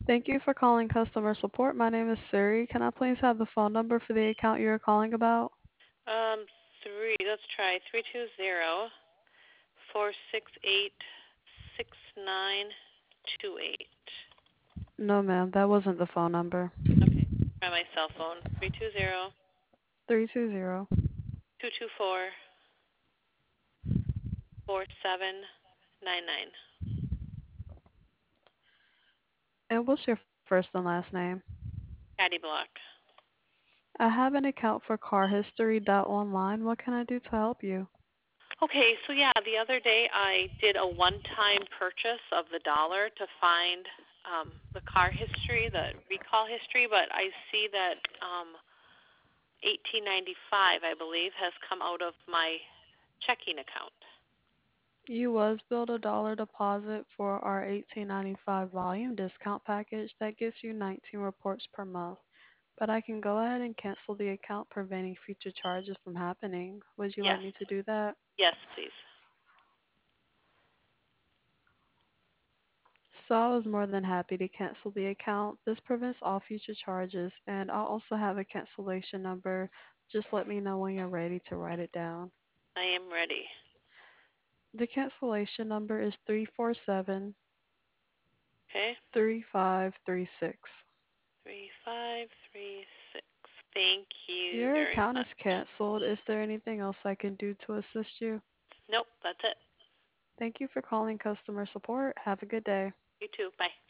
Thank you for calling customer support. My name is Siri. Can I please have the phone number for the account you're calling about? Let's try 320-468-6928. No, ma'am, that wasn't the phone number. Okay, try my cell phone. 320 320. 224 4799. And what's your first and last name? Caddy Block. I have an account for carhistory.online. What can I do to help you? Okay, so yeah, the other day I did a one-time purchase of the dollar to find the car history, the recall history, but I see that 1895, I believe, has come out of my checking account. You was billed $1 deposit for our 1895 volume discount package that gives you 19 reports per month. But I can go ahead and cancel the account, preventing future charges from happening. Would you like Yes, me to do that? yes, please. So I was more than happy to cancel the account. This prevents all future charges, and I'll also have a cancellation number. Just let me know when you're ready to write it down. I am ready. The cancellation number is 347 Okay, 3536. 3536. Thank you Your very account is much. canceled. Is there anything else I can do to assist you? Nope, that's it. Thank you for calling customer support. Have a good day. You too. Bye.